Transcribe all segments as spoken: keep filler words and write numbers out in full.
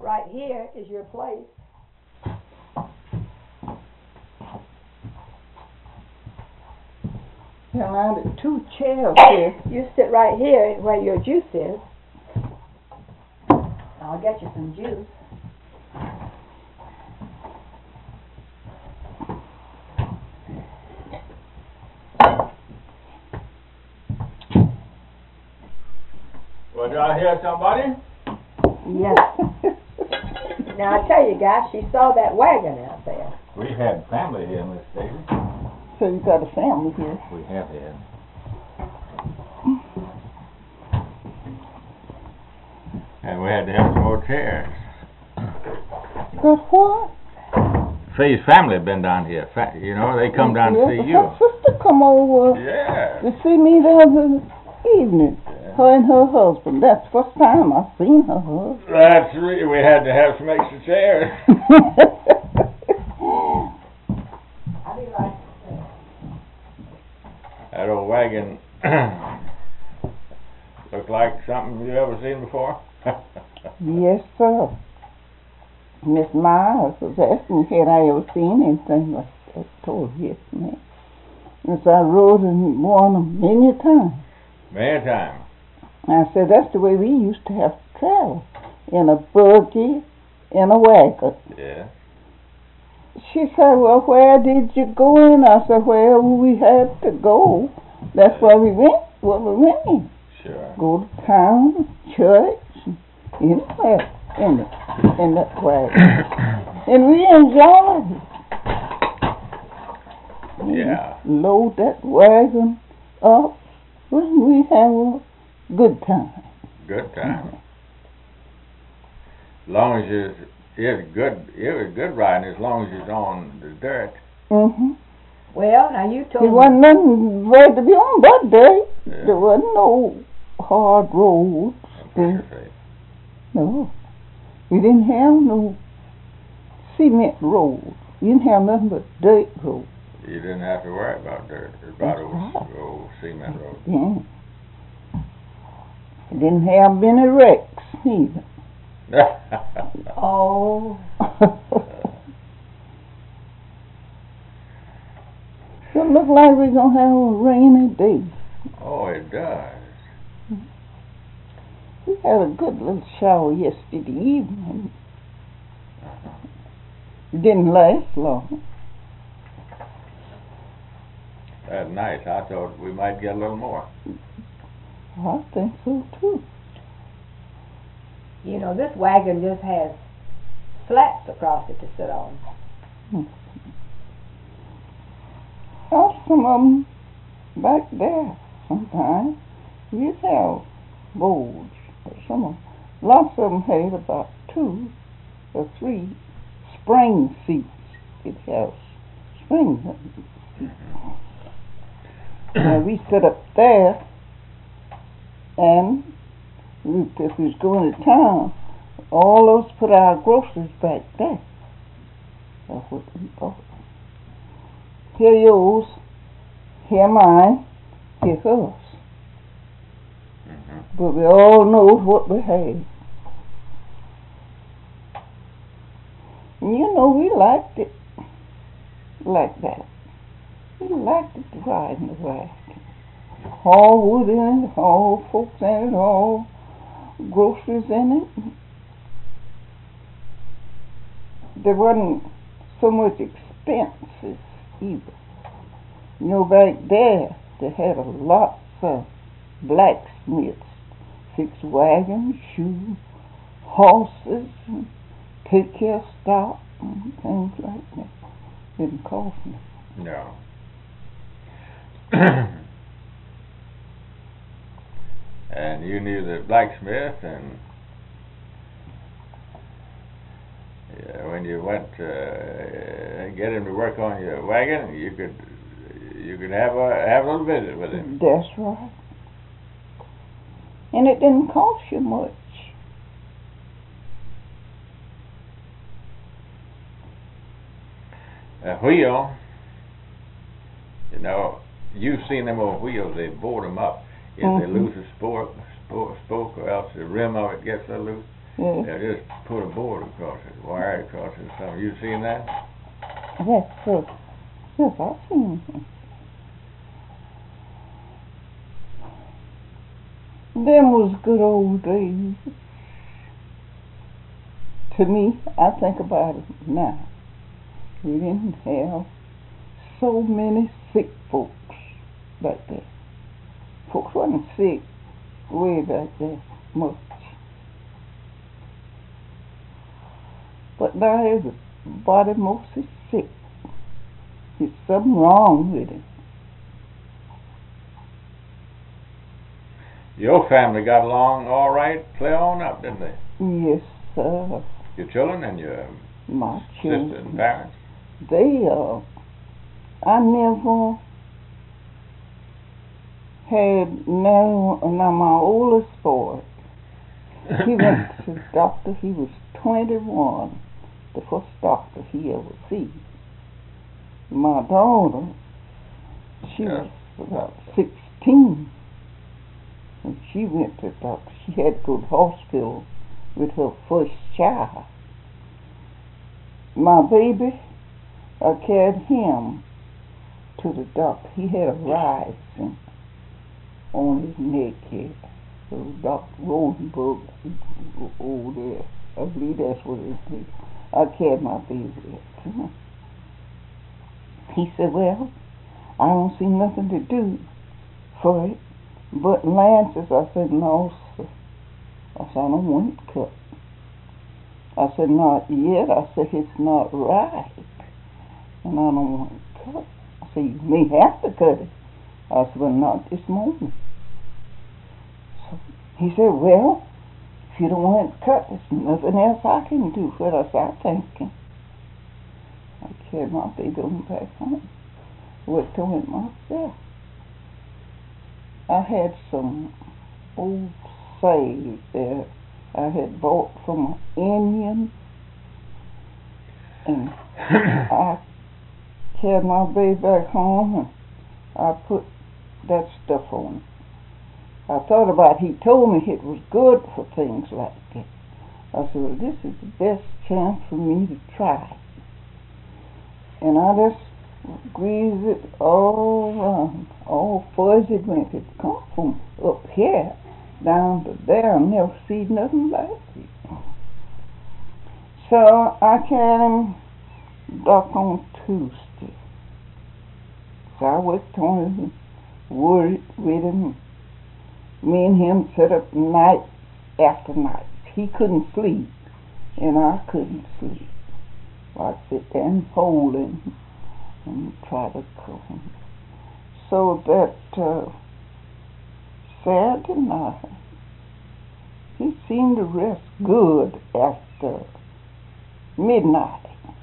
right here is your place. Now, now the two chairs here. You sit right here where your juice is. I'll get you some juice. Well, did I hear somebody? Yes. Now, I tell you, guys, she saw that wagon out there. We had family here, Miss Daisy. So you got a family here. We have had. And we had to have some more chairs. But what? Fee's family had been down here. Fa you know, they come down to see you. Her sister come over Yeah. to see me the other evening. Yeah. Her and her husband. That's the first time I seen her husband. That's re we had to have some extra chairs. I'll be right. That old wagon looked like something you ever seen before. Yes, sir. Miss Myers was asking had I ever seen anything like that. I told her, yes, ma'am. And so I rode in one many times. Many times. I said, that's the way we used to have to travel. In a buggy, in a wagon. Yeah. She said, well, where did you go in? I said, wherever we had to go. That's where we went, where we went in. Sure. Go to town, church, anywhere in the, in that wagon. And we enjoyed it. Yeah. Load that wagon up, and we have a good time. Good time. As long as you, it's good, it was good riding as long as you're on the dirt. Mm-hmm. Well, now you told There me. wasn't nothing way to be on that day. Yeah. There wasn't no hard roads. I'm sure. No. We didn't have no cement roads. We didn't have nothing but dirt roads. You didn't have to worry about dirt, about old, right. old cement road. Yeah. We didn't have many wrecks either. Oh. It look like we're going to have a rainy day. Oh, it does. We had a good little shower yesterday evening. It didn't last long. That's nice. I thought we might get a little more. I think so too. You know, this wagon just has slats across it to sit on. Hmm. Oh, some of them back there sometimes. We have boards. Some of lots of them had about two or three spring seats. It has spring seats. Now we sit up there, and we, if we was going to town, all of us put our groceries back there. That's what we bought. Here yours, here mine, here hers. Mm-hmm. But we all know what we have. And you know, we liked it like that. We liked it to ride in the wagon. All wood in it, all folks in it, all groceries in it. There wasn't so much expenses either. You know, back there, they had a lot of blacksmiths, fix wagons, shoe, horses, and take care of stock and things like that. Didn't cost me. No. And you knew the blacksmith, and yeah, when you went to uh, get him to work on your wagon, you could you could have a have a little visit with him. That's right. And it didn't cost you much. A wheel, you know, you've seen them old wheels. They board them up. If Mm-hmm. they lose a spoke, spoke, spoke, or else the rim of it gets a loose, Yeah. They'll just put a board across it, wire across it or something. You seen that? That's true. Yes, I've seen it. Them was good old days. To me, I think about it now. We didn't have so many sick folks back there. Folks wasn't sick way back there much. But now everybody mostly sick. There's something wrong with it. Your family got along all right, clear on up, didn't they? Yes, sir. Your children and your My sister and children. parents? They, uh, I never had, now, now my oldest boy, he went to the doctor, he was twenty-one, the first doctor he ever seen. My daughter, she Yeah. was about sixteen, and she went to the doctor. She had to go to the hospital with her first child. My baby, I carried him to the doctor. He had a rising on his neck here. So Doctor Rosenberg over there, I believe that's what it is. I carried my baby there. He said, well, I don't see nothing to do for it but Lance's. I said, no, sir. I said, I don't want it cut. I said, not yet. I said, it's not right. And I don't want it cut. I said, you may have to cut it. I said, but not this moment. So he said, well, if you don't want it cut, there's nothing else I can do for it. I said, I thank you. I carried my baby on back home. Worked on it myself. I had some old slaves there I had bought from an Indian, and I carried my baby back home and I put that stuff on it. I thought about it. He told me it was good for things like that. I said, well, this is the best chance for me to try. And I just greased it all around, all fuzzy when it come from up here down to there. I never seen nothing like it. So I carried him back on Tuesday. So I worked on him, worried with him. Me and him sat up night after night. He couldn't sleep, and I couldn't sleep. I'd sit there and hold him and try to cool him. So that uh, Saturday night, he seemed to rest good after midnight.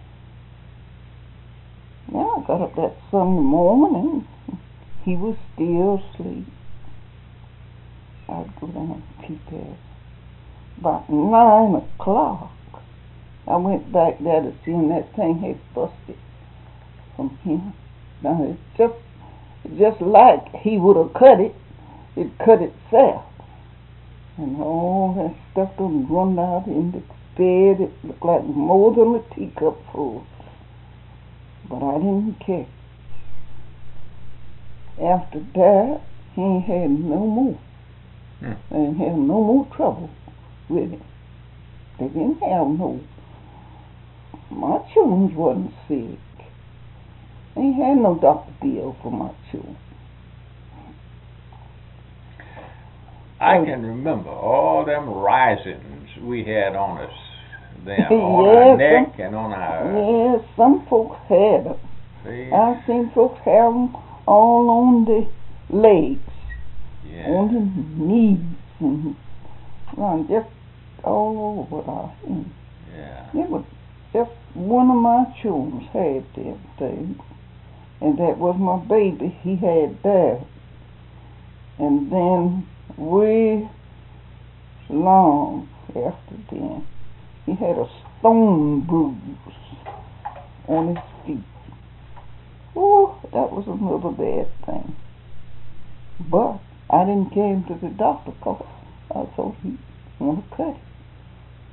Now I got up that Sunday morning, he was still asleep. I'd go down and peep at him. About nine o'clock, I went back there to see him. That thing had busted from him. Now it's just, just like he would have cut it, it cut itself. And all that stuff done run out in the bed. It looked like more than a teacup full. But I didn't care. After that, he ain't had no more. Hmm. They didn't have no more trouble with it. They didn't have no. My children wasn't sick. They ain't had no doctor bill for my children. I Oh. can remember all them risings we had on us then, on Yes, our neck some- and on our... Yeah, some folks had them. See? I've seen folks have them all on the legs, Yeah. on the knees, and run just all over our hand. Yeah. It was just one of my children had them things, and that was my baby. He had that, and then way long after then, he had a stone bruise on his feet. Oh, that was another bad thing. But I didn't carry him to the doctor because I thought he'd want to cut it.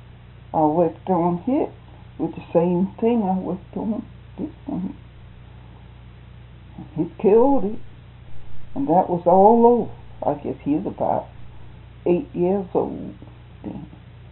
I worked on it with the same thing I worked on this one. He killed it, and that was all over. I guess he was about eight years old then.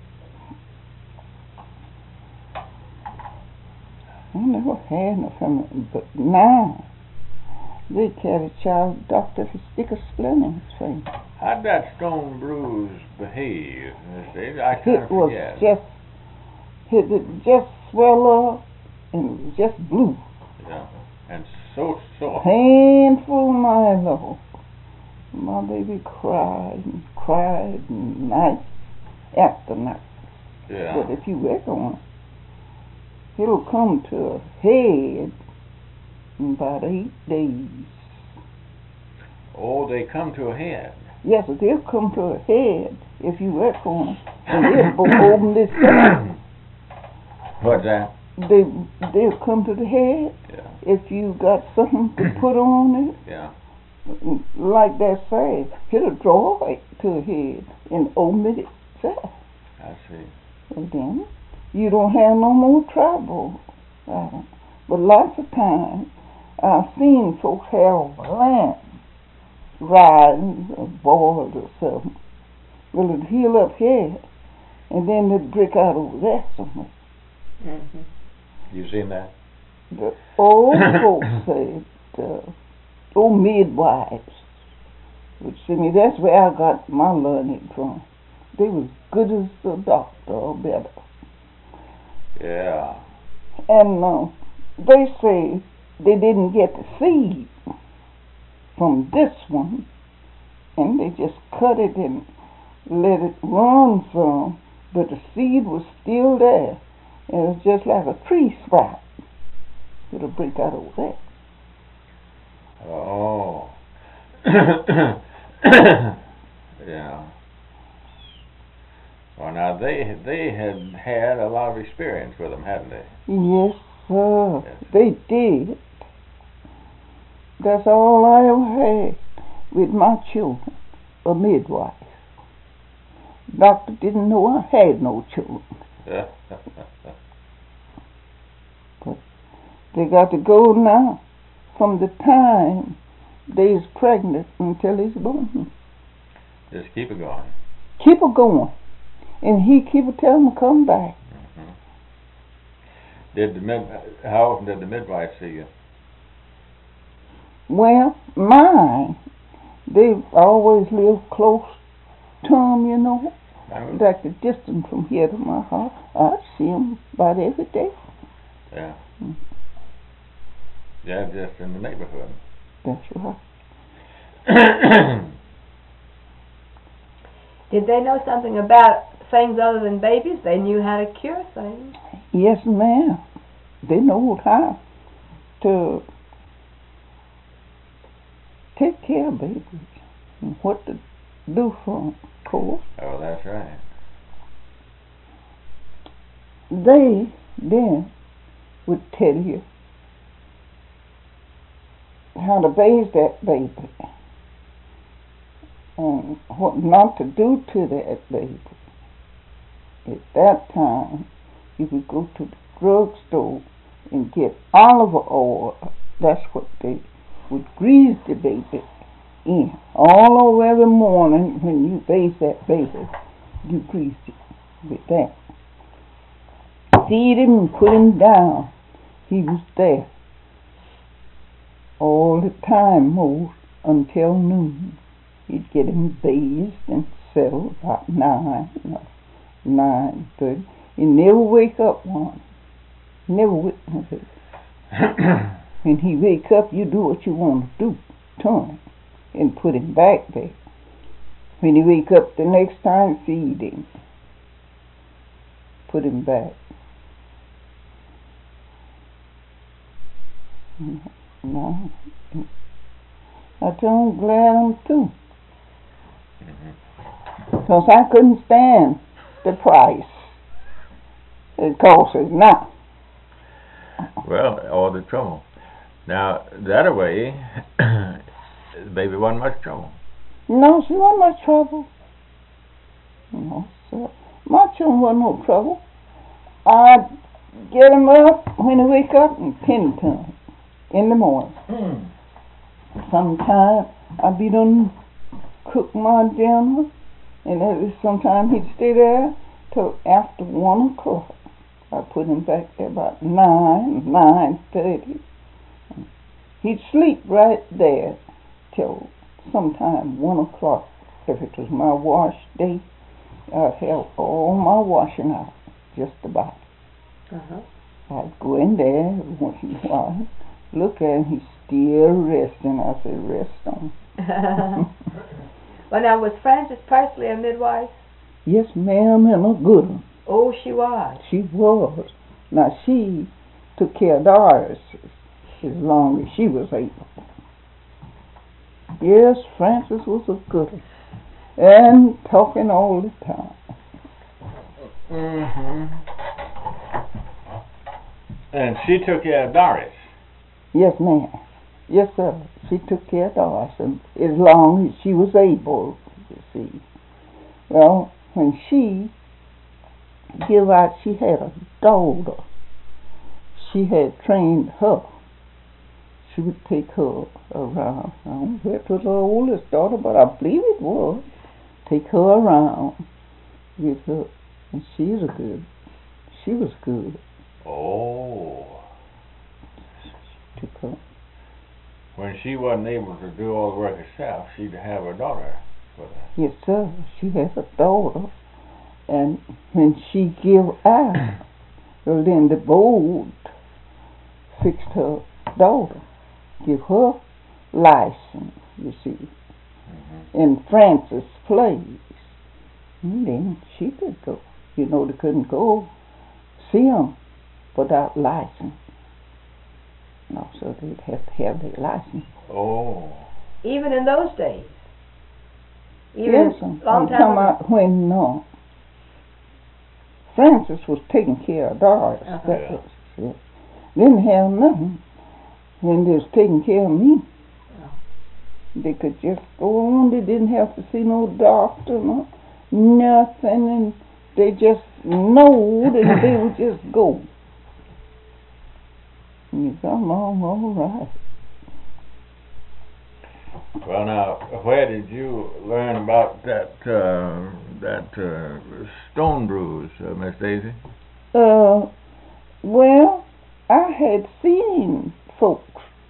I never had no family, but now they carry a child doctor to stick a splint in his face. How'd that stone bruise behave? I kind It of was forget. just, it would just swell up and just blue. Yeah, and so soft. Painful, my Lord. My baby cried and cried and night after night. Yeah. But if you work on it, it'll come to a head in about eight days. Oh, they come to a head. Yes, they'll come to a head if you work on it. And they'll open this down. What's that? They, they'll come to the head Yeah. if you got something to put on it. Yeah. Like that say, it'll draw it to a head and open it itself. I see. And then you don't have no more trouble. Uh, but lots of times I've seen folks have a lamp riding a board or something. Well, it'd heal up here, and then it'd break out over there somewhere. Mm-hmm. You seen that? The old folks said, uh, old midwives would see me. That's where I got my learning from. They was good as a doctor or better. Yeah. And uh, they say they didn't get the seed from this one, and they just cut it and let it run some, but the seed was still there. And it was just like a tree sprout. It'll break out over there. Oh. Yeah. Well, now they they had had a lot of experience with them, hadn't they? Yes, sir. Yes. They did. That's all I ever had with my children, a midwife. Doctor didn't know I had no children. But they got to go now from the time they's pregnant until he's born. Just keep it going. Keep her going. And he keep her telling them to come back. Mm-hmm. Did the mid? How often did the midwife see you? Well, mine, they've always lived close to them, you know. Mm-hmm. Like the distance from here to my house, I see them about every day. Yeah. Mm. Yeah, just in the neighborhood. That's right. Did they know something about things other than babies? They knew how to cure things. Yes, ma'am. They know how to take care of babies and what to do for them, of course. Oh, that's right. They then would tell you how to bathe that baby and what not to do to that baby. At that time, you could go to the drugstore and get olive oil. That's what they would grease the baby in. All over every morning when you bathe that baby, you grease it with that. Feed him and put him down. He was there all the time, most until noon. You'd get him bathed and settled about nine, no, nine thirty. He never wake up one. Never witness it. When he wake up, you do what you want to do. Turn him and put him back there. When he wake up the next time, feed him. Put him back. No. I told him glad I'm too. Because I couldn't stand the price it costs us now. Well, all the trouble. Now, that way, the baby wasn't much trouble. No, she wasn't much trouble. No, sir. My children wasn't no trouble. I'd get 'em up when they wake up and penny to 'em in the morning. Mm. Sometimes I'd be done cook my dinner, and it was sometimes he'd stay there till after one o'clock. I put him back there about nine, nine thirty. He'd sleep right there till sometime one o'clock. If it was my wash day, I'd have all my washing out, just about. Uh-huh. I'd go in there once in a while, look at him, he's still resting. I said, rest on. Well, now, was Frances Presley a midwife? Yes, ma'am, and a good one. Oh, she was. She was. Now, she took care of Doris as long as she was able. Yes, Frances was a good one. And talking all the time. Mm-hmm. And she took care of Doris. Yes, ma'am. Yes, sir. She took care of Doris and as long as she was able, you see. Well, when she gave out, she had a daughter. She had trained her. She would take her around. I don't know if it was her oldest daughter, but I believe it was. Take her around with her. And she's a good. She was good. Oh. Took her. When she wasn't able to do all the work herself, she'd have her daughter with her. Yes, sir. She has a daughter. And when she gave out, well, then the board fixed her daughter, give her license, you see, mm-hmm. in Frances' place. And then she could go. You know, they couldn't go see them without license. No, so they'd have to have their license. Oh. Even in those days? Even yes, long I'm time talking ago? about when, no. Frances was taking care of Doris. Uh-huh. That Yeah. was it. Didn't have nothing when they was taking care of me. Oh. They could just go on. They didn't have to see no doctor, no nothing, and they just knowed and they would just go. And you come along all right. Well, now, where did you learn about that uh, that uh, stone bruise, uh, Miss Daisy? Uh, well, I had seen folks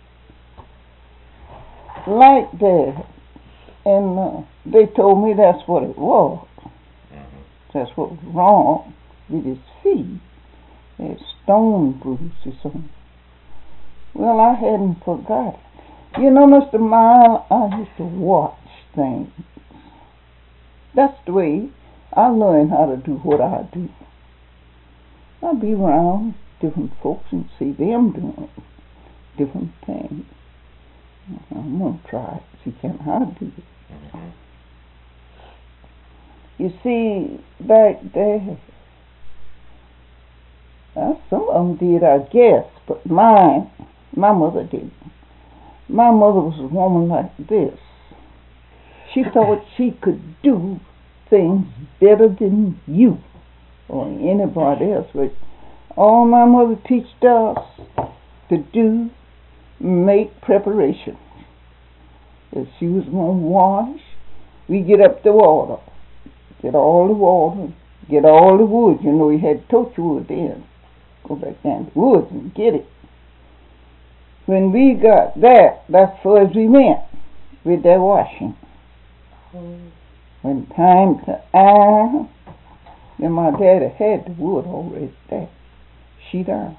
like that, and uh, they told me that's what it was. Mm-hmm. That's what was wrong with his feet. They had stone bruises on them. Well, I hadn't forgotten. You know, Mister Mile, I used to watch things. That's the way I learned how to do what I do. I'd be around different folks and see them doing different things. I'm going to try it, see can I do it. Mm-hmm. You see, back there, uh, some of them did, I guess, but mine, my mother didn't. My mother was a woman like this. She thought she could do things better than you or anybody else. But all my mother taught us to do, make preparations. If she was going to wash, we get up the water, get all the water, get all the wood. You know, we had torch wood then. Go back down to the woods and get it. When we got that, that's as far as we went with that washing. Mm. When time to iron, then my daddy had the wood already there, sheet iron.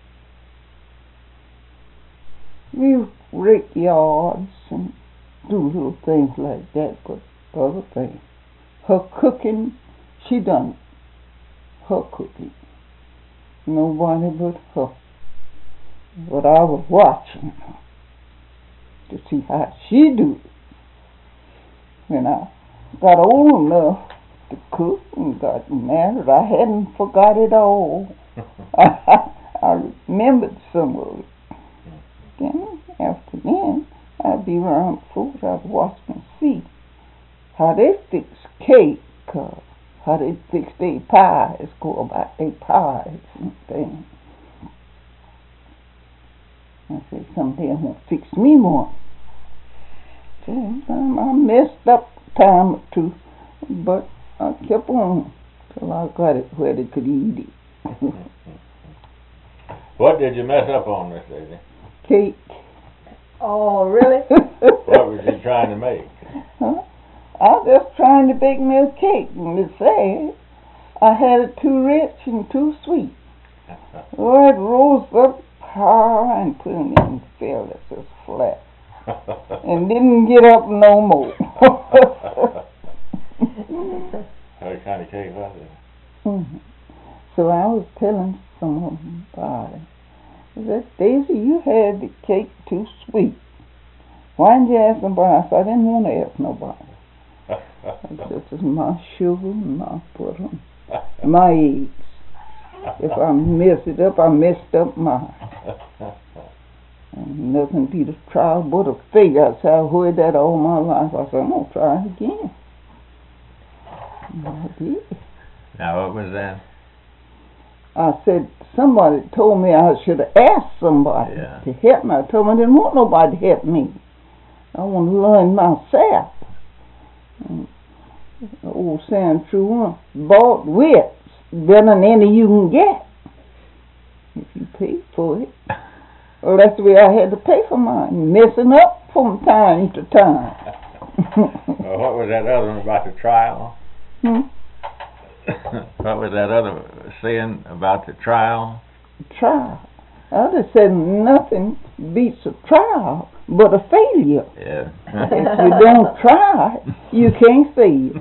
We rake yards and do little things like that, but other things. Her cooking, she done her cooking. Nobody but her. But I was watching her to see how she do it. When I got old enough to cook and got married, I hadn't forgot it all. I, I remembered some of it. Then, after then, I'd be around folks, I'd watch and see how they fix cake, uh, how they fix their pies, go about their pies and things. I said, someday I'm going to fix me one. So I messed up a time or two, but I kept on till I got it where they could eat it. What did you mess up on, Miss Daisy? Cake. Oh, really? What was you trying to make? Huh? I was just trying to bake me a cake, and it said I had it too rich and too sweet. Oh, it rose up high and put it in fell it just flat. And didn't get up no more. What kind of cake was it? Mm-hmm. So I was telling someone about it. I said, Daisy, you had the cake too sweet. Why didn't you ask somebody? I said, I didn't want to ask nobody. This is my sugar, my butter, my eggs. If I mess it up, I messed up mine. And nothing beat a trial but a failure. I said, I've heard that all my life. I said, I'm going to try it again. And I did. Now, what was that? I said, somebody told me I should have asked somebody Yeah. to help me. I told them I didn't want nobody to help me. I want to learn myself. And the old saying true one, bought wits better than any you can get if you pay for it. Well, that's the way I had to pay for mine, messing up from time to time. Well, what was that other one about the trial? Hmm? What was that other saying about the trial? Trial. I just said nothing beats a trial but a failure. Yeah. If you don't try, you can't fail.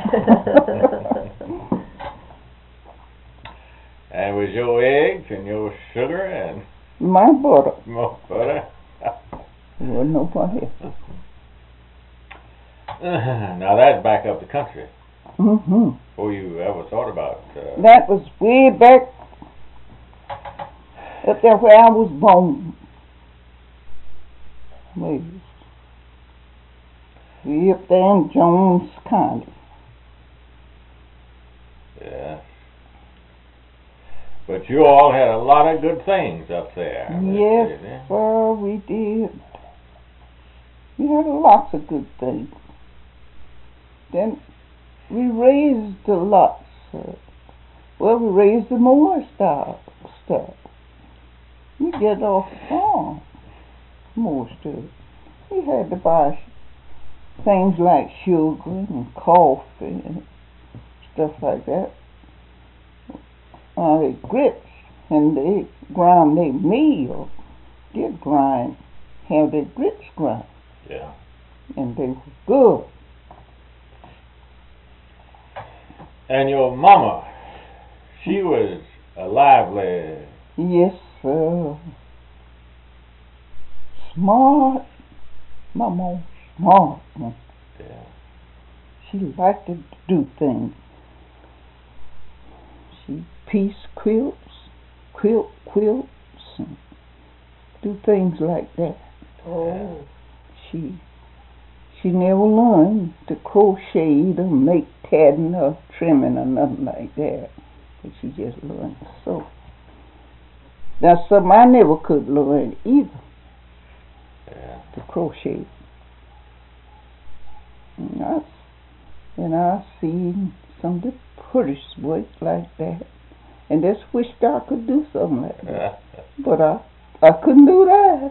And was your eggs and your sugar and My butter. more butter? There wasn't nobody else. Now that's back up the country. Mm-hmm. Before you ever thought about uh, That was way back up there where I was born. Way, way up there in Jones County. yeah. But you all had a lot of good things up there. Yes, sir, we did. We had lots of good things. Then we raised a lot, sir. Well, we raised the more stuff. stuff. We get off the farm. Most of it. We had to buy things like sugar and coffee and stuff like that. Uh, the grits, and they grind their meal. Did grind, have their grits grind. Yeah. And they were good. And your mama, she was a lively. Yes, sir. Smart. My mom smart. Man. Yeah. She liked to do things. She piece quilts, quilt quilts, and do things like that. Oh. She she never learned to crochet or make tatting or trimming or nothing like that. But she just learned to sew. That's something I never could learn either. Yeah. To crochet. And I, and I seen some of the prettiest work like that. And just wished I could do something like that. But I, I couldn't do that.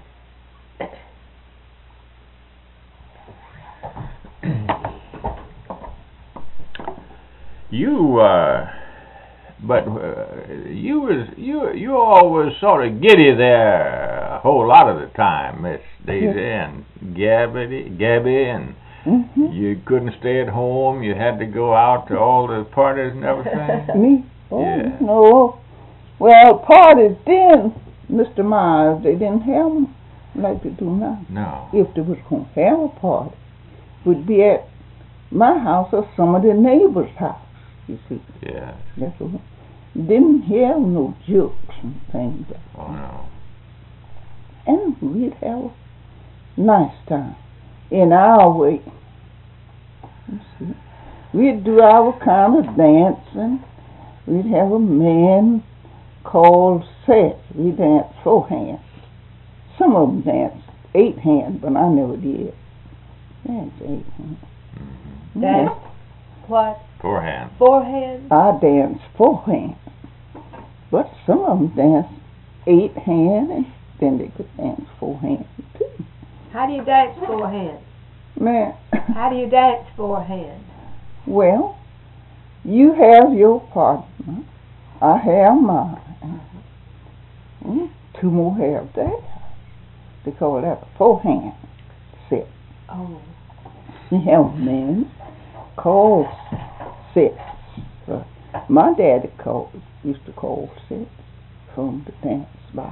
You, uh, but uh, you was you you always sort of giddy there a whole lot of the time, Miss Daisy Yes. and Gabby, Gabby, and Mm-hmm. you couldn't stay at home. You had to go out to all the parties and everything. Me? Oh, Yeah. no. Well, parties then, Mister Myers, they didn't have them like they do now. No. If they was going to have a party, it would be at my house or some of the neighbors' house, you see. Yeah. That's what. Didn't have no jokes and things like that. Oh no. And we'd have a nice time in our way. You see. we'd do our kind of dancing. We'd have a man called Seth. We danced four hands. Some of them danced eight hands, but I never did. Danced eight hands. Mm-hmm. Dance what? Four hands. Four hands? I danced four hands. But some of them danced eight hands, and then they could dance four hands too. How do you dance four hands? Man. How do you dance four hands? Well, you have your partner. I have mine. Mm, two more have theirs. They call that a four hand set. Oh. You have men called sets. Uh, my daddy called, used to call sets from the dance by.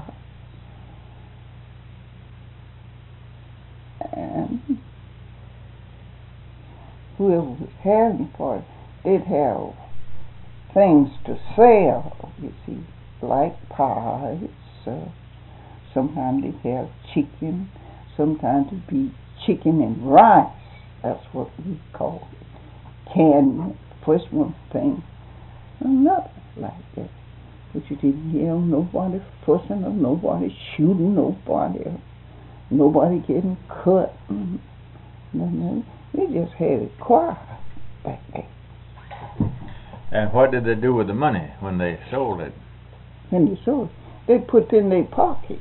And whoever was having parties, they'd have things to sell, you see, like pies. Uh, sometimes they'd have chicken. Sometimes it'd be chicken and rice. That's what we call it. Canned, first one thing, another like that. But you didn't hear nobody fussing or nobody shooting nobody or nobody getting cut. Mm-hmm. No, they just had it quiet back there. And what did they do with the money when they sold it? When they sold it, they put it in their pocket.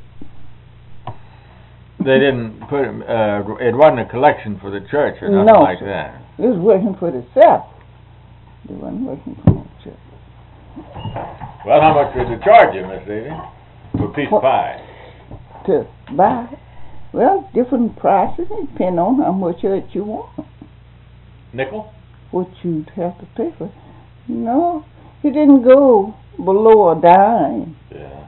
They didn't put uh, it wasn't a collection for the church or nothing no, like sir. that. It was working for themselves. They wasn't working for the church. Well, how much would they charge you, Miss Lady, for a piece What? of pie? To buy, well, different prices depend on how much of it you want. Nickel? What you'd have to pay for it. No, it didn't go below a dime. Yeah.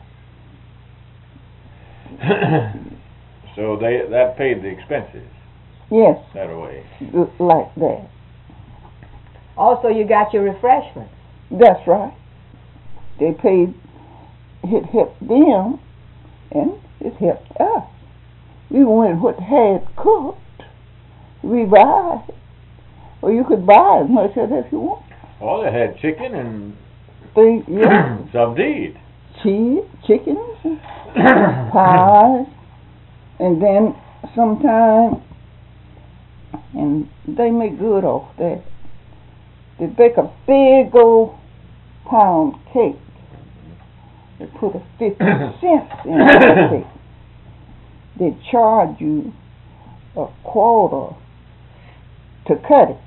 So they that paid the expenses. Yes, That way. l- like that. Also, you got your refreshments. That's right. They paid, it helped them, and it helped us. We wanted what had cooked. We buy it. Or you could buy as much of it if you want. Oh, they had chicken and They, yeah, some deed. cheese, chickens, pies, and then sometime, and they make good off that. They bake a big old pound cake. They put a fifty cents in the cake. They charge you a quarter to cut it.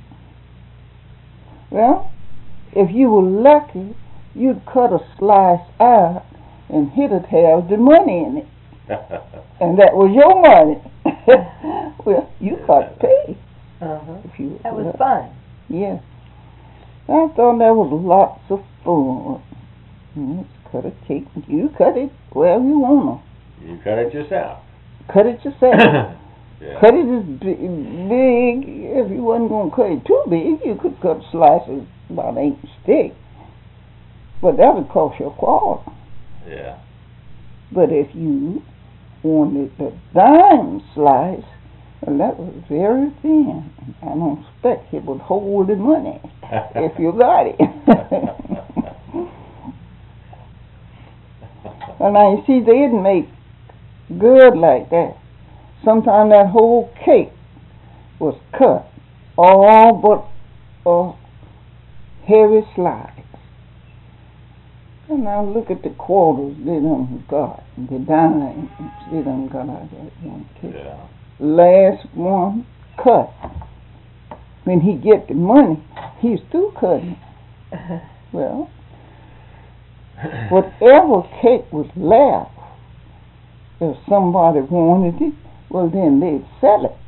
Well, if you were lucky, you'd cut a slice out and it'd have the money in it. And that was your money. Well, you got paid. Uh-huh. If you That was lucky. fun. Yeah. I thought that was lots of fun. Mm, cut a cake. You cut it wherever you want to. You cut it yourself. Cut it yourself. Yeah. Cut it as big, big. If you wasn't going to cut it too big, you could cut slices about an inch thick. But that would cost you a quarter. Yeah. But if you wanted a dime slice, well, that was very thin. I don't expect it would hold the money if you got it. And now you see, they didn't make good like that. Sometimes that whole cake was cut, all but a heavy slice. And now look at the quarters they done got, the dimes they done got out of that one cake. Yeah. Last one cut. When he get the money, he's through cutting. Well, whatever cake was left, if somebody wanted it, well then they'd sell it.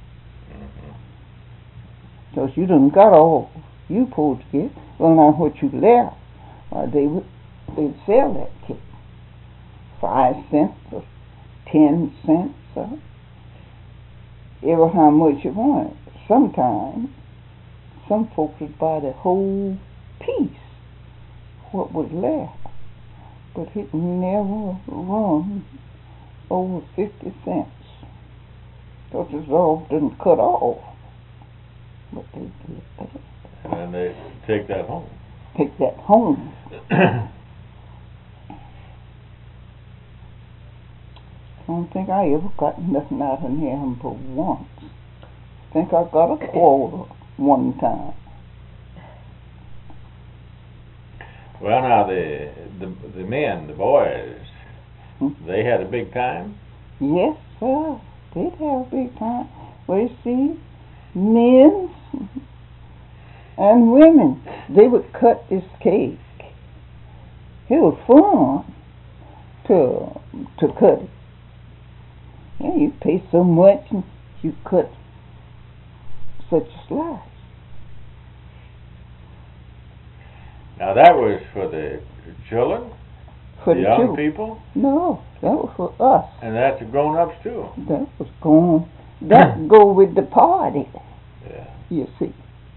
Because you done got all you supposed to get. Well now what you left, uh, they would they'd sell that cake. Five cents or ten cents or ever how much you want. Sometimes some folks would buy the whole piece, what was left. But it never run over fifty cents. Because it's all done cut off. But they did that. And then they take that home. Take that home. I don't think I ever got nothing out of him but once. I think I got a quarter one time. Well, now the the the men, the boys, Hmm? they had a big time. Yes, sir. They'd have a big time. Well, you see, men and women, they would cut this cake. It was fun to to cut it. Yeah, you pay so much and you cut such a slice. Now that was for the children, For the the young children. people, No, that was for us. and that's the grown-ups too. That was going. That go with the party. Yeah. You see.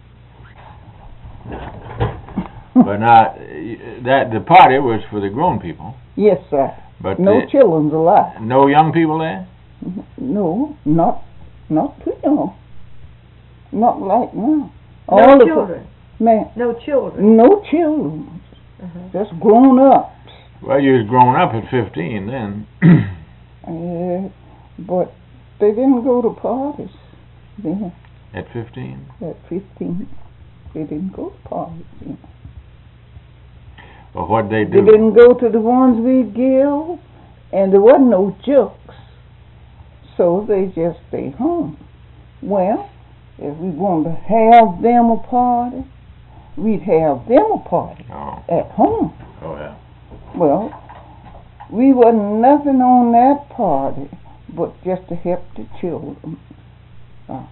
But now y- that the party was for the grown people, Yes, sir. but No the, children's alive. no young people there. No, not not too young. Not like now. No All the children. man, No children. no children. Uh-huh. Just grown ups. Well, you was grown up at fifteen then. Uh, but they didn't go to parties then At fifteen. at fifteen. They didn't go to parties then. Well, what they They do? didn't go to the ones we give, and there wasn't no jokes. So they just stayed home. Well, if we wanted to have them a party, we'd have them a party Oh, at home. oh yeah. Well, we wasn't nothing on that party but just to help the children. Uh,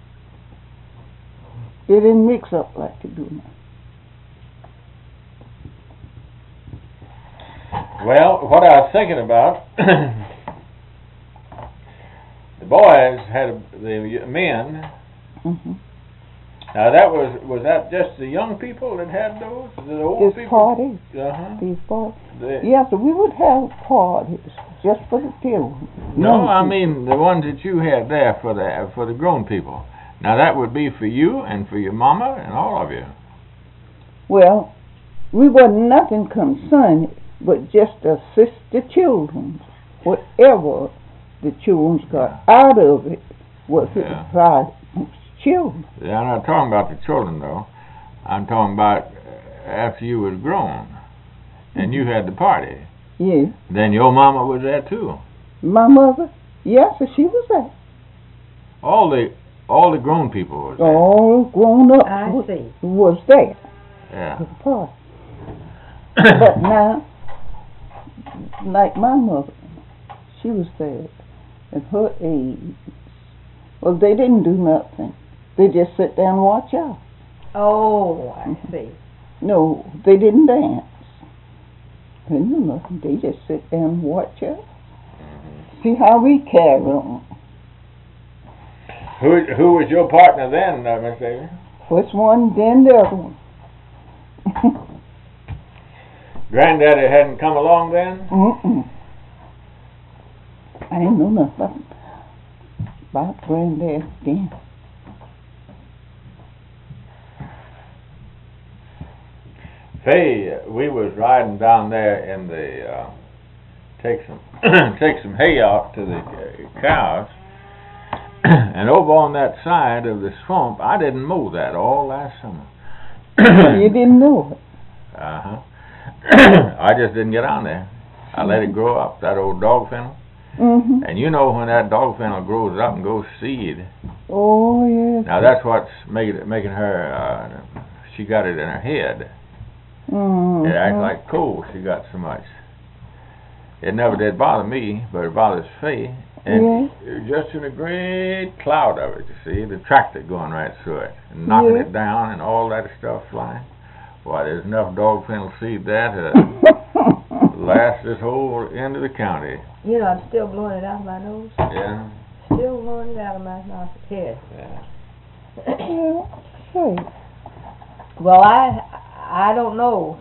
they didn't mix up like they do now. Well, what I was thinking about, the boys had a, the men. Mm-hmm. Now that was was that just the young people that had those? The old This people? party, Uh huh. these parties. The, Yes, we would have parties just for the children. no, Young I people. mean the ones that you had there for the for the grown people. Now that would be for you and for your mama and all of you. Well, we wasn't nothing concerned but just assist the children. Whatever the children got out of it was for Yeah. the pride of children. Yeah, I'm not talking about the children though. I'm talking about uh, after you was grown and you had the party. Yes. Then your mama was there too. My mother, yes, she was there. All the all the grown people was there. All grown up I was, see. was there Yeah. for the party. But now, like my mother, she was there at her age. Well, they didn't do nothing. They just sit there and watch out. Oh, I see. No, they didn't dance. They didn't do nothing. They just sit there and watch out. See how we carry on. Who who was your partner then, uh, Miss Davis? First one, then the other one. Granddaddy hadn't come along then? Mm-mm. I didn't know nothing about granddad then. Say, we was riding down there in the, uh, take some, take some hay out to the uh, cows, and over on that side of the swamp, I didn't mow that all last summer. You didn't know it. Uh-huh. I just didn't get on there. I let it grow up, that old dog fennel. Mm-hmm. And you know when that dog fennel grows up and goes seed, Oh, yes. now that's what's making it, making her, uh, she got it in her head. Mm-hmm. It acts like coal, she got so much. It never did bother me, but it bothers Faye. And just in a great cloud of it, you see, the tractor going right through it, and knocking Yeah. it down and all that stuff flying. Why, there's enough dog fennel seed there to last this whole end of the county. You know, I'm still blowing it out of my nose. Yeah, Still blowing it out of my mouth head. yeah. Yeah, say. Well, I I don't know.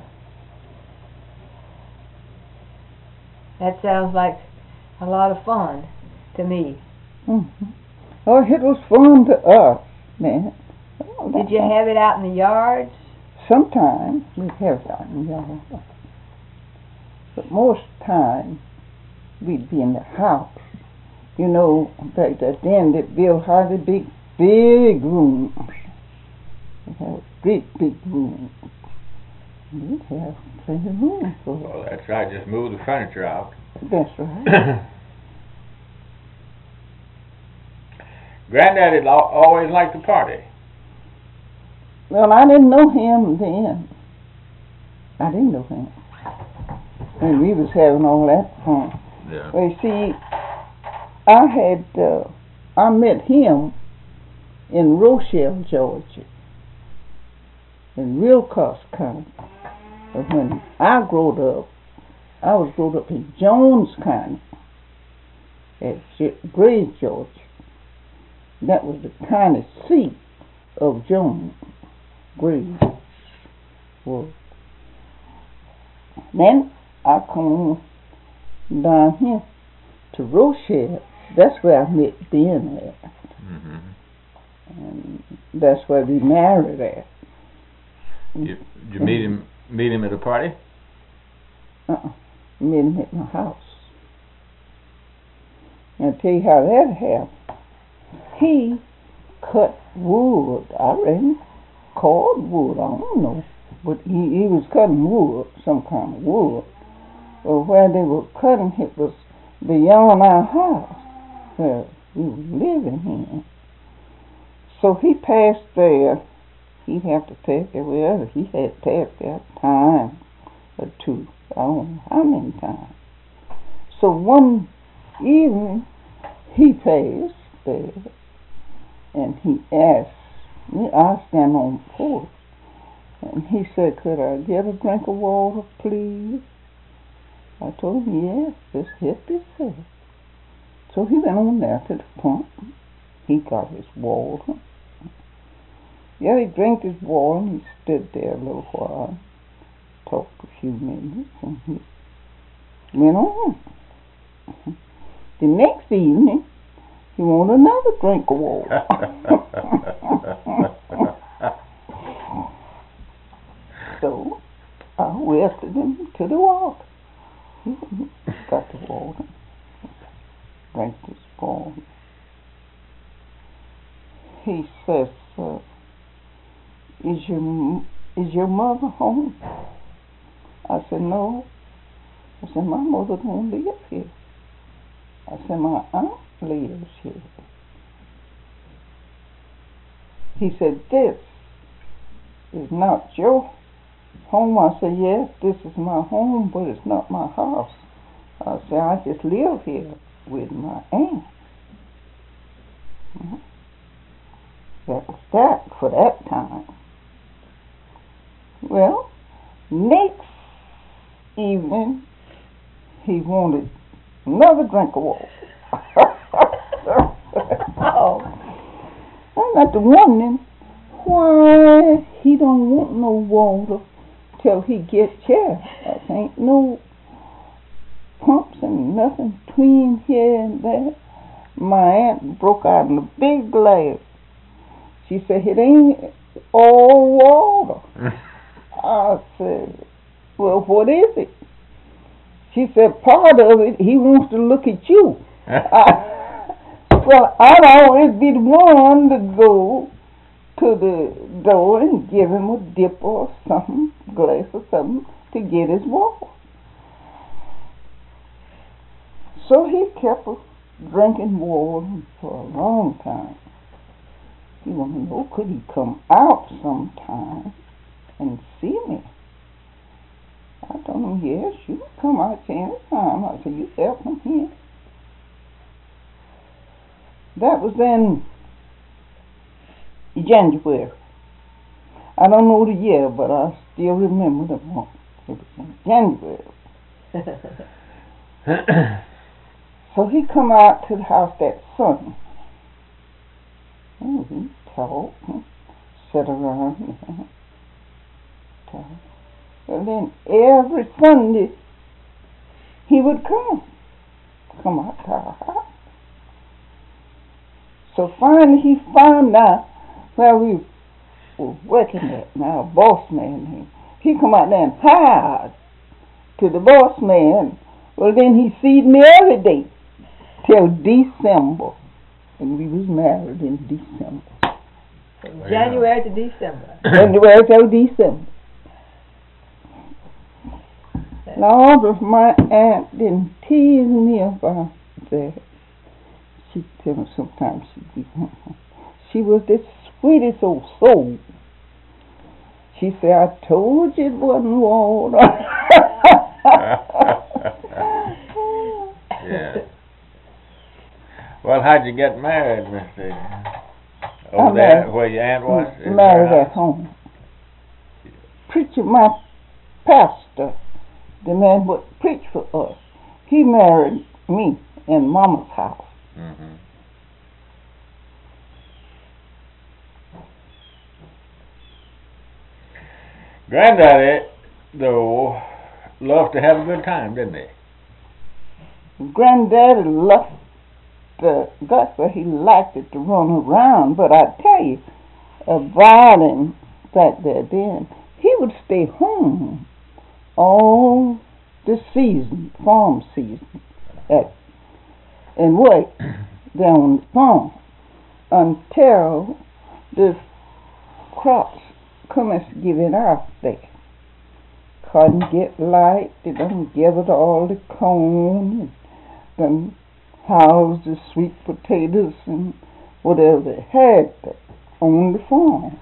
That sounds like a lot of fun to me. Mm-hmm. Oh, it was fun to us, man. Oh, Did you have it out in the yards? Sometimes we have it out in the yard. But most time we'd be in the house. You know, back then they built hardly big, big rooms. They had big, big rooms. We'd have plenty of room for it. Well, that's right. Just move the furniture out. That's right. Granddaddy lo- always liked to party. Well, I didn't know him then. I didn't know him. And we was having all that fun. Yeah. Well, you see, I had, uh, I met him in Rochelle, Georgia, in Wilcox County. But when I growed up, I was growed up in Jones County, at Grace, Georgia. That was the county seat of Jones. Grace was. Then I come down here to Rochelle. That's where I met Ben at. Mm-hmm. And that's where we married at. You, did you meet him meet him at a party? Uh-uh. Met him at my house. And I'll tell you how that happened. He cut wood, I reckon, cordwood, I don't know. But he, he was cutting wood, some kind of wood. But where they were cutting it was beyond our house, where we were living in. So he passed there. He'd have to pass there. Well, he had passed there a time or two. I don't know how many times. So one evening, he passed there, and he asked me, I stand on the porch, and he said, could I get a drink of water, please? I told him, yes, just help yourself. So he went on there to the pump. He got his water. Yeah, he drank his water, and he stood there a little while, talked a few minutes, and he went on. The next evening, he wanted another drink of water. So I wafted him to the water. He got the water, drank his water. He says, uh, is your is your mother home? I said, no. I said, my mother don't live here. I said, my aunt lives here. He said, this is not your home. I said, yes, this is my home, but it's not my house. I said, I just live here with my aunt. Mm-hmm. That was that for that time. Well, next evening, he wanted another drink of water. Oh. I got to wondering why he don't want no water till he gets here. There ain't no pumps and nothing between here and there. My aunt broke out in a big glass. She said, it ain't all water. I said, well, what is it? She said, part of it, he wants to look at you. I, well, I'd always be the one to go to the door and give him a dip or something, glass or something, to get his water. So he kept drinking water for a long time. He wanted to know, could he come out sometime and see me? I told him, yes, you can come out any time. I said, you help him here. That was in January. I don't know the year, but I still remember the month. It was in January. So he come out to the house that Sunday. And we talked and sat around and talked. And then every Sunday he would come, come out to our house. So finally he found out where we was working at, my boss man, he, he come out there and hired to the boss man. Well, then he seed me every day till December, and we was married in December. From January to December. January till December. Lord, if my aunt didn't tease me about that, she'd tell me sometimes she'd be, she was the sweetest old soul. She said, I told you it wasn't water. Yeah. Well, how'd you get married, Mister Over there, married, where your aunt was? Married at home. Preacher, my pastor, the man who preached for us, he married me in Mama's house. Mm-hmm. Granddaddy, though, loved to have a good time, didn't he? Granddaddy loved the gospel. He liked it to run around, but I tell you, a violin back there then, he would stay home all the season, farm season, at, and work down on the farm until the crops commenced to give it out there. Couldn't get light, they done gathered all the corn and done housed the sweet potatoes and whatever they had there on the farm.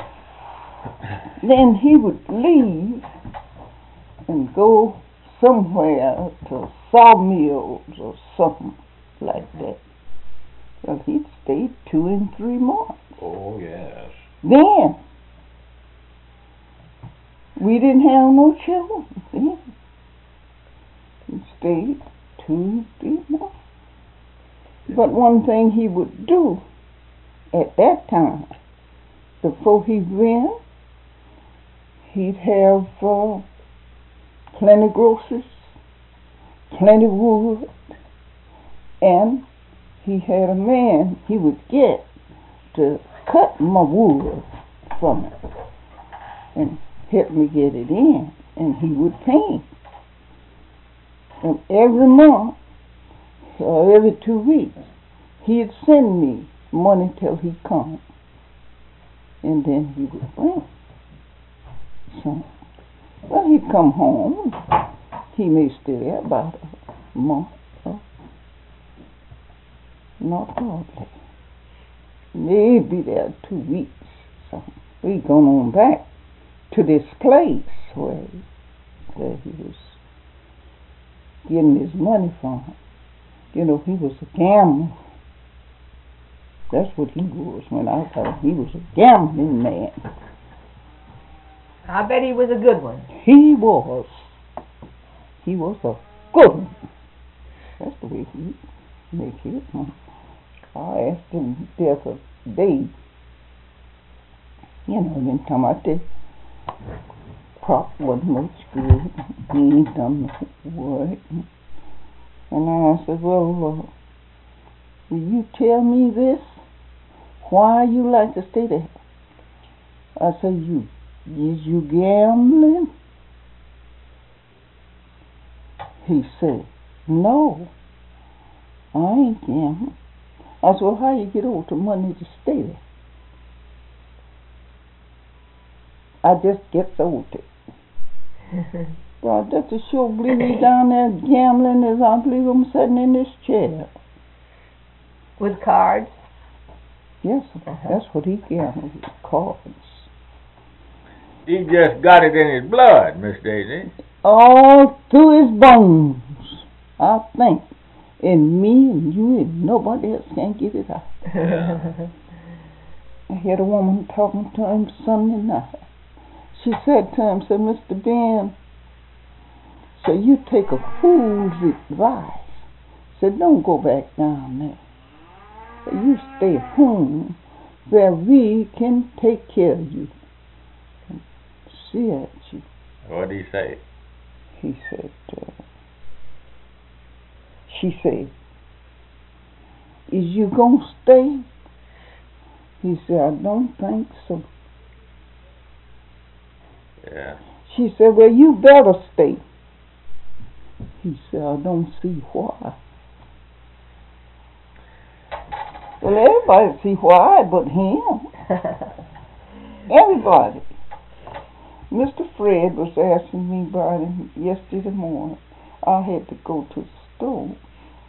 Then he would leave and go somewhere to sawmills or something like that. Well, he'd stay two and three months. Oh, yes. Then, we didn't have no children. Then, he stayed two, three months. But one thing he would do at that time, before he went, he'd have uh, plenty groceries, plenty wood, and he had a man he would get to cut my wood from it and help me get it in, and he would paint. And every month, or every two weeks, he'd send me money till he come, and then he would bring. So, well, he'd come home. He may stay there about a month or not hardly. Maybe there two weeks. So we gone on back to this place where, where he was getting his money from. You know, he was a gambler. That's what he was when I thought he was a gambling man. I bet he was a good one. He was. He was a good one. That's the way he make his money. I asked him the other day, you know, then come out there, crop wasn't much good. He ain't done the work. And I said, well, uh, will you tell me this? Why you like to stay there? I said, you, is you gambling? He said, no, I ain't gambling. I said, well, how you get all the money to stay there? I just get sold it. Well, that's a sure believe he's down there gambling as I believe I'm sitting in this chair. With cards? Yes, uh-huh. That's what he gambled with, cards. He just got it in his blood, Miss Daisy. All through his bones, I think. And me and you and nobody else can get it out. Yeah. I heard a woman talking to him Sunday night. She said to him, said, Mister Ben, so you take a fool's advice. Said, don't go back down there. Said, you stay home where we can take care of you. And see at you. What did he say? He said, uh, she said, is you gonna stay? He said, I don't think so. Yeah. She said, well, you better stay. He said, I don't see why. Well, everybody see why but him. Everybody. Mister Fred was asking me about him yesterday morning. I had to go to the store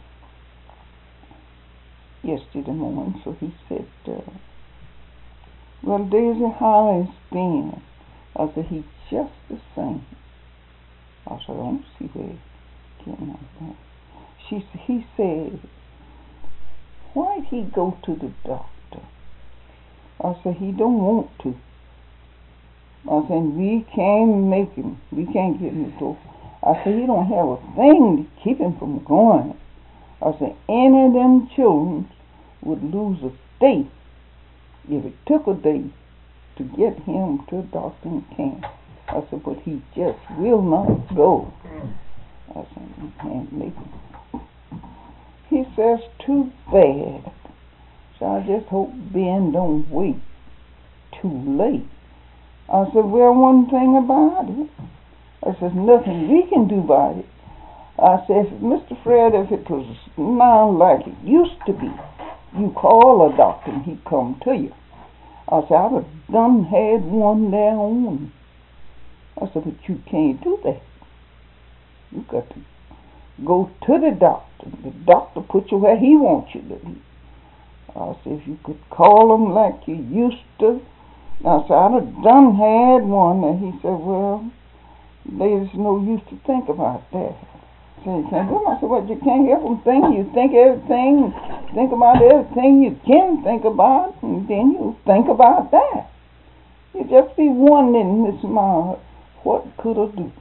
yesterday morning, so he said, uh, well, Daisy, how has been? I said, he's just the same. I said, I don't see where he came out from. She, he said, why'd he go to the doctor? I said, he don't want to. I said, we can't make him. We can't get him to go. I said, he don't have a thing to keep him from going. I said, any of them children would lose a day if it took a day to get him to a doctor and can't. I said, but he just will not go. I said, you can't make him. He says, too bad. So I just hope Ben don't wait too late. I said, well, one thing about it. I said, nothing we can do about it. I said, Mister Fred, if it was now like it used to be, you call a doctor and he'd come to you. I said, I'd have done had one there on. I said, but you can't do that. You got to go to the doctor. The doctor put you where he wants you to be. I said, if you could call him like you used to. I said, I'd have done had one. And he said, well, there's no use to think about that. So he said, well, I said, well, you can't help him think. You think everything, think about everything you can think about, and then you think about that. You just be wondering, Miss Ma, what could I do?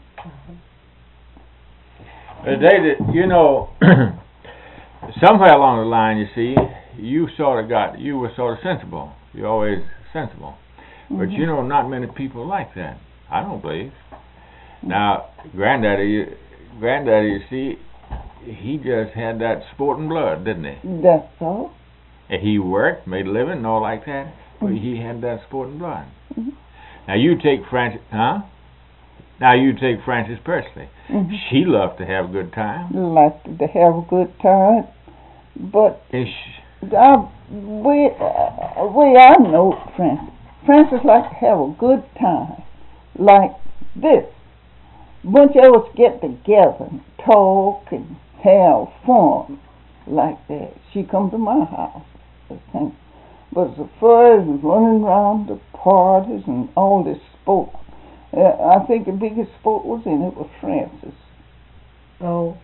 Uh, David, you know, somewhere along the line, you see, you sort of got, you were sort of sensible. You're always sensible. Mm-hmm. But, you know, not many people like that. I don't believe. Mm-hmm. Now, Granddaddy, Granddaddy, you see, he just had that sporting blood, didn't he? That's all. And he worked, made a living, and all like that. But mm-hmm. he had that sporting blood. Mm-hmm. Now, you take Francis, huh? Now, you take Frances Presley. Mm-hmm. She loved to have a good time. Liked to have a good time. But Ish. I, way, uh, way I know Frances, Frances liked to have a good time. Like this. Bunch of us get together and talk and have fun like that. She come to my house. But as far as running around the parties and all this sport, uh, I think the biggest sport was in it was Frances. Oh.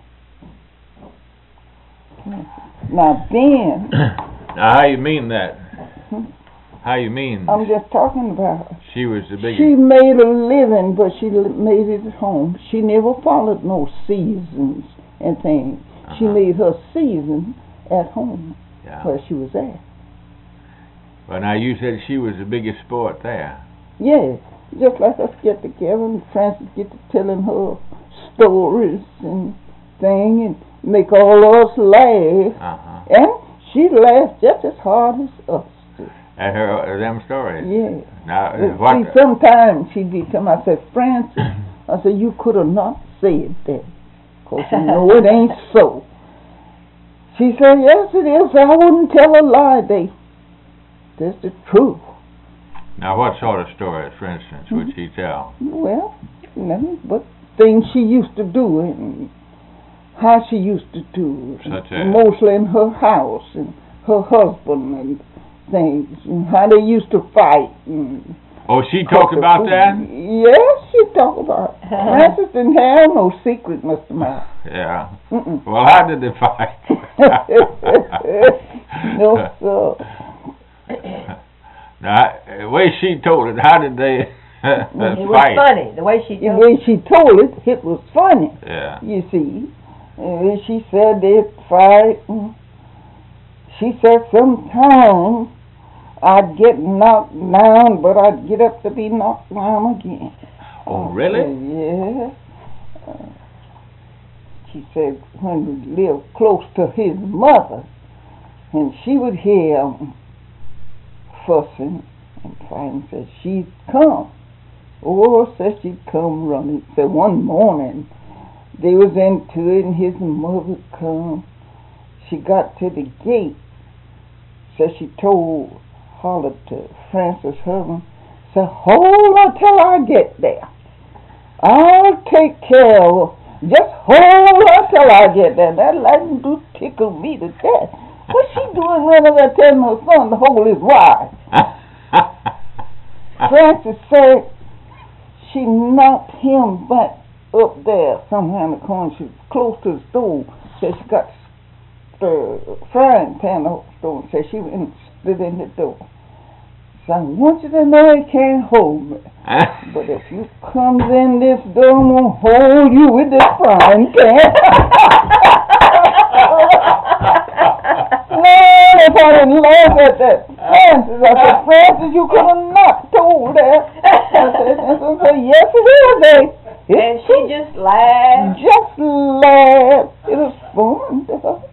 Now Ben. Now how you mean that? Hmm? How you mean? I'm just talking about her. She was the biggest. She made a living, but she made it at home. She never followed no seasons and things. Uh-huh. She made her season at home, yeah, where she was at. Well, now you said she was the biggest sport there. Yeah, just like us get together and Frances get to telling her stories and things and make all of us laugh. Uh-huh. And she laughed just as hard as us. At her, uh, them stories? Yeah. Now, uh, what? See, sometimes she'd be telling me, I said, Frances, I said, you could have not said that. Because you know it ain't so. She said, yes, it is. I wouldn't tell a lie, Dave. That's the truth. Now, what sort of stories, for instance, mm-hmm. would she tell? Well, nothing but things she used to do and how she used to do. Such as? Mostly in her house and her husband and things, and how they used to fight. And oh, she talked about that? Yes, she talked about it. Frances didn't have no secret, Mister Mouse. Yeah. Mm-mm. Well, how did they fight? No, sir. Now, the way she told it, how did they uh, fight? It was funny, the way she told it. The way she told it, it was funny. Yeah. You see. Uh, she said they'd fight. And she said sometimes I'd get knocked down, but I'd get up to be knocked down again. Oh, really? Uh, yeah. Uh, she said when we lived close to his mother, and she would hear him fussing and fighting, said she'd come Oh, said she'd come running. Said one morning they was into it and his mother come. She got to the gate. Said she told, hollered to Francis' husband, said, hold on till I get there. I'll take care of her. Just hold on till I get there. That lightning do tickle me to death. What's she doing running there telling her son to hold his wife? Francis said she knocked him back up there somewhere in the corner. She was close to the stove. Said she got the frying pan off the stove. Said she went and stood in the door. So I want you to know he can't hold me. But if you comes in this door, I'm going to hold you with this frying pan. Lord, if I didn't laugh at that. Francis, I said, Francis, you could have not told that. I said, and so I said, yes, it is. Eh? And she just laughed. Just laughed. It was fun to her.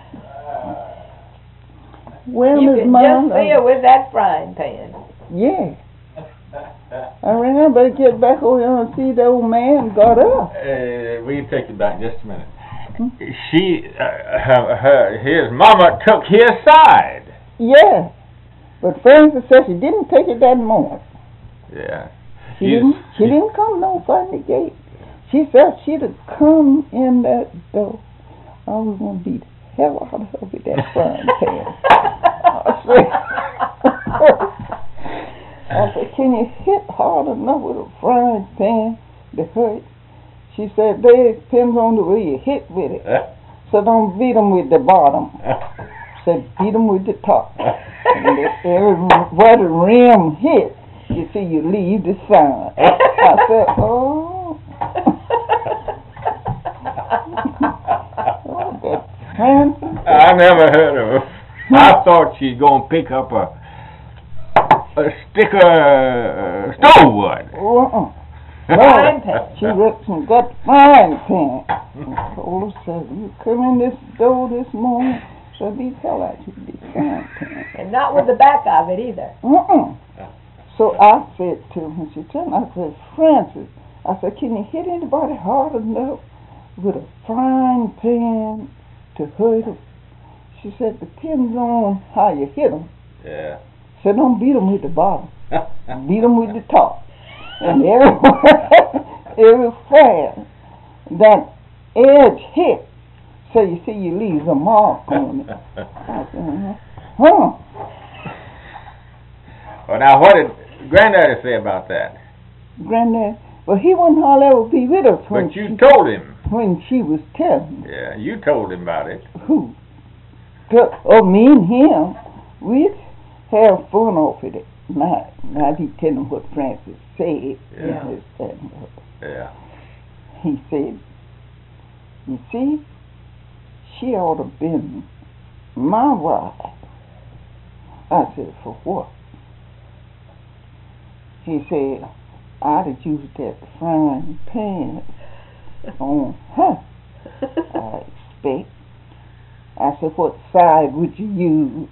Well, You Miss can Mom, just see her with that frying pan. yeah. I reckon I better get back over here and see the old man got up. Uh, we can take you back just a minute. She, uh, her, her, his mama took his side. Yeah. But Francis said she didn't take it that morning. Yeah. She You- didn't she didn't come no from the gate. She said she'd have come in that door. I was gonna beat the hell out of her with that frying pan. I said I said, can you hit hard enough with a frying pan to hurt? She said, that depends on the way you hit with it. So don't beat them with the bottom. Said, beat them with the top. And if every where the rim hit, you see you leave the sign. I said, oh. Oh, that Francis. I never heard of her. I thought she'd gonna pick up a a stick of uh, stove wood. Uh-uh. Frying pan. She ripped and got frying pan. Told her, said, you come in this door this morning, so beat hell out you with this frying pan. And not with the back of it either. Uh-uh. So I said to him, when she told me, I said, Francis, I said, can you hit anybody hard enough with a frying pan to hurt them? She said, depends on how you hit them. Yeah. So don't beat them with the bottom. Beat them with the top. And everywhere, every fan that edge hit, so you see you leave a mark on it. I said, huh? Well, now, what did Granddaddy say about that? Granddad, well, he wouldn't hardly ever be with us when But you she, told him. when she was telling. Yeah, you told him about it. Who? To- Oh, me and him, we'd have fun off of it. Not, not he telling what Francis said. Yeah. This, that, and the other. Yeah. He said, you see, she ought to been my wife. I said, for what? He said, I'd have used that frying pan on her, I expect. I said, what side would you use?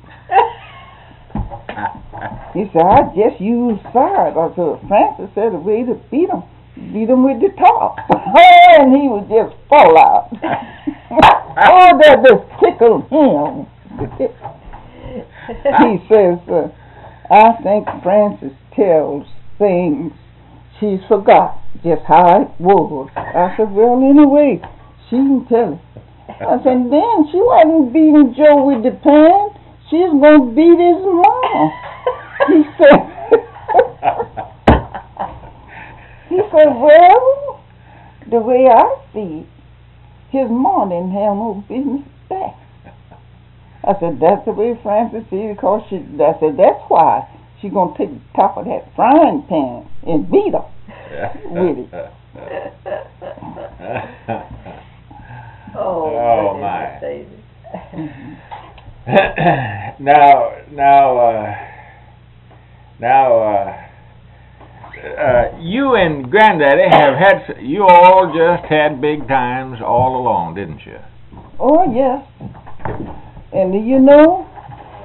He said, I just use side. I said, Francis said the way to beat him, beat him with the top. And he would just fall out. Oh, that just tickled him. He says, uh, I think Francis tells things she's forgot just how it was. I said, well, anyway, she can tell it. I said, then she wasn't beating Joe with the pan. She's going to beat his mom. He said, he said, well, the way I see it, his mom didn't have no business back. I said, that's the way Francis sees it, because she, I said, that's why she's going to take the top of that frying pan and beat her with it. Oh, Oh, goodness, my. David. now, now, uh, now, uh, uh, you and Granddaddy have had, s- you all just had big times all along, didn't you? Oh, yes. And do you know,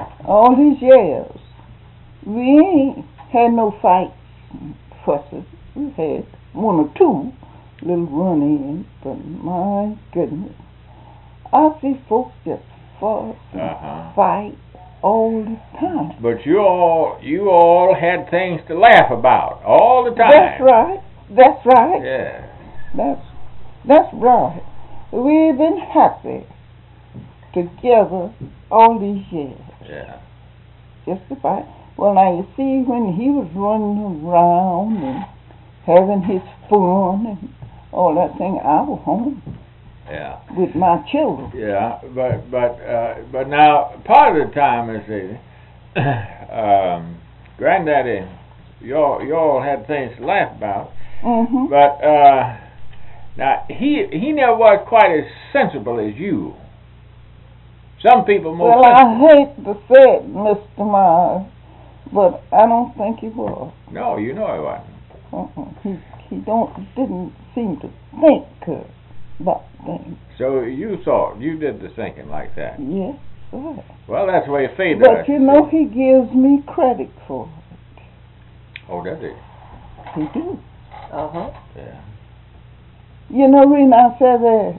all these years, we ain't had no fights, fusses, We had one or two little run-ins, but my goodness, I see folks just fuss and Uh-huh. fight all the time. But you all, you all had things to laugh about all the time. That's right. That's right. Yeah. That's that's right. We've been happy together all these years. Yeah. Just to fight. Well, now you see, when he was running around and having his fun and all that thing, I was home Yeah. with my children. Yeah, but but uh, but now part of the time, Miss Daisy, um, Granddaddy, y'all y'all had things to laugh about, Mm-hmm. but uh, now he he never was quite as sensible as you. Some people more. Well, I sensible. hate to say it, Mister Myers, but I don't think he was. No, you know he wasn't. Uh-uh. He he don't didn't seem to think uh, about things. So you thought you did the thinking like that. Yes, sir. Well, that's the way Faye does. But you know, he gives me credit for it. Oh, does he? He do. Uh-huh. Yeah. You know, when I said that,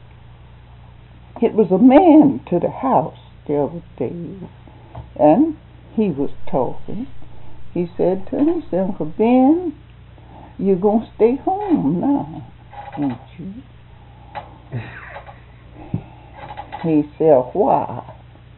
it was a man to the house the other day, and he was talking. He said to me, he said, Uncle Ben, you're going to stay home now, ain't you? He said, why?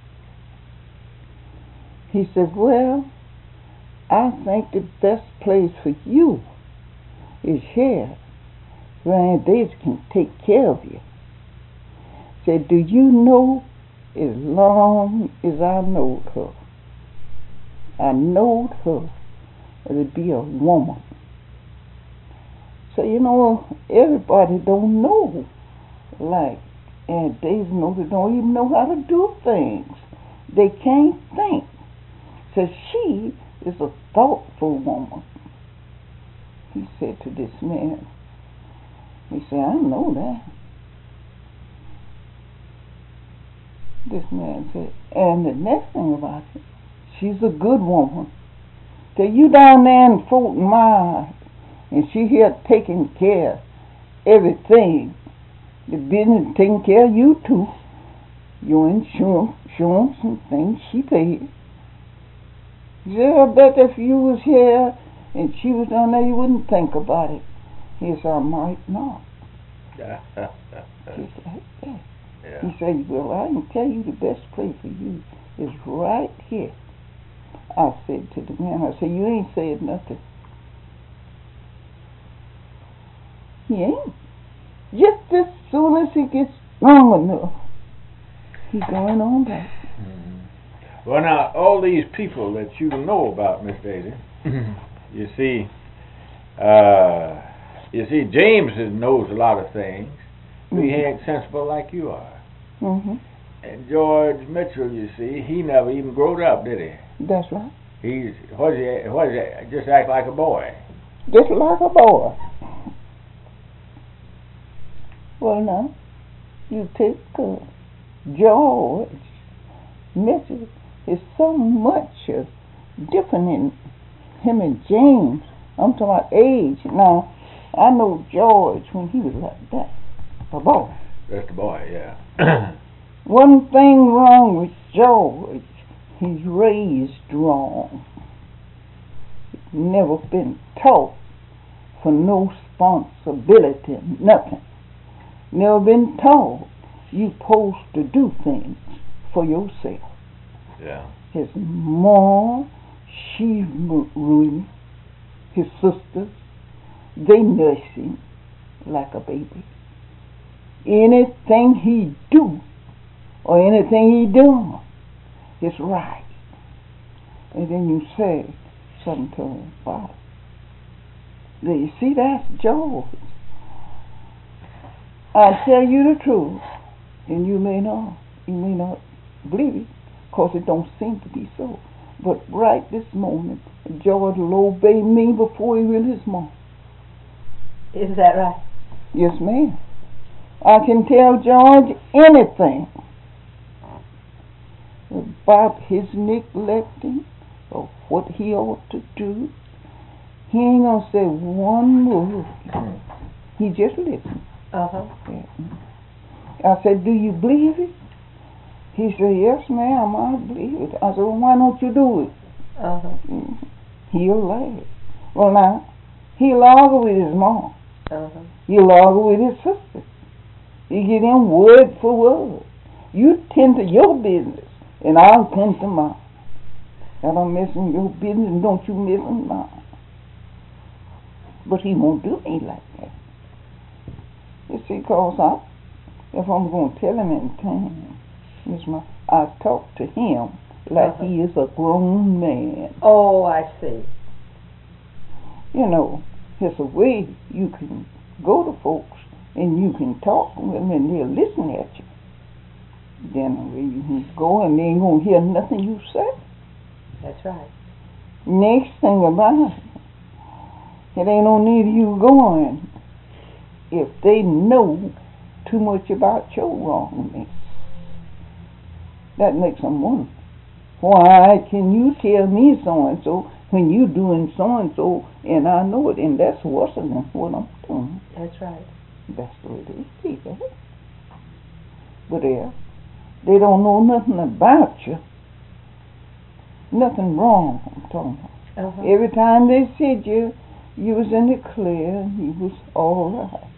He said, well, I think the best place for you is here. Granny Daisy can take care of you. Said, do you know, as long as I knowed her, I knowed her to be a woman. So, you know, everybody don't know, like Aunt Daisy knows, they don't even know how to do things. They can't think. So she is a thoughtful woman. He said to this man, he said, I know that. This man said, and the next thing about it, she's a good woman. So you down there in Fulton Myers, and she here taking care of everything, the business taking care of you too. Your insurance, insurance and things she paid. He said, I bet if you was here and she was down there, you wouldn't think about it. He said, I might not. He said, yeah. Yeah. He said, well, I can tell you the best place for you is right here. I said to the man, I said, you ain't said nothing. He ain't. Just as soon as he gets strong enough, he's going on back. Mm-hmm. Well, now, all these people that you know about, Miss Daisy, you see, uh, you see, James knows a lot of things. But he ain't sensible like you are. Mm-hmm. And George Mitchell, you see, he never even growed up, did he? That's right. He's what is he? What is he? Just act like a boy. Just like a boy. Well, now, you take uh, George Mitchell is so much uh, different in him and James. I'm talking about age. Now, I know George when he was like that. A boy. Just a boy, yeah. One thing wrong with George, he's raised wrong. Never been taught for no responsibility, nothing. Never been taught you supposed to do things for yourself. Yeah. His mom, she ruined his sisters. They nurse him like a baby. Anything he do or anything he done is right. And then you say something to him about it. You see, that's George. I tell you the truth, and you may not, you may not believe it, because it don't seem to be so. But right this moment, George will obey me before he will his mom. Is that right? Yes, ma'am. I can tell George anything about his neglecting of what he ought to do. He ain't gonna say one word. Mm. He just listen. Uh-huh. I said, do you believe it? He said, yes, ma'am, I believe it. I said, well, why don't you do it? Uh-huh. Mm. He'll laugh. Well, now, he'll argue with his mom. Uh-huh. He'll argue with his sister. He get in word for word. You tend to your business, and I'll tend to mine. I don't mess in your business, and don't you mess in mine. But he won't do me like that. You see, cause I, if I'm going to tell him in time, Miss Ma, I talk to him like Uh-huh. he is a grown man. Oh, I see. You know, there's a way you can go to folks and you can talk to them and they'll listen at you. Then where you can go and they ain't gonna hear nothing you say. That's right. Next thing about it, it ain't no need of you going if they know too much about your wrongness. That makes them wonder. Why can you tell me so and so when you doing so and so and I know it, and that's worse than what I'm doing. That's right. That's the way they see that. But they, they don't know nothing about you. Nothing wrong, I'm talking about. Uh-huh. Every time they said you, you was in the clear, you was all right.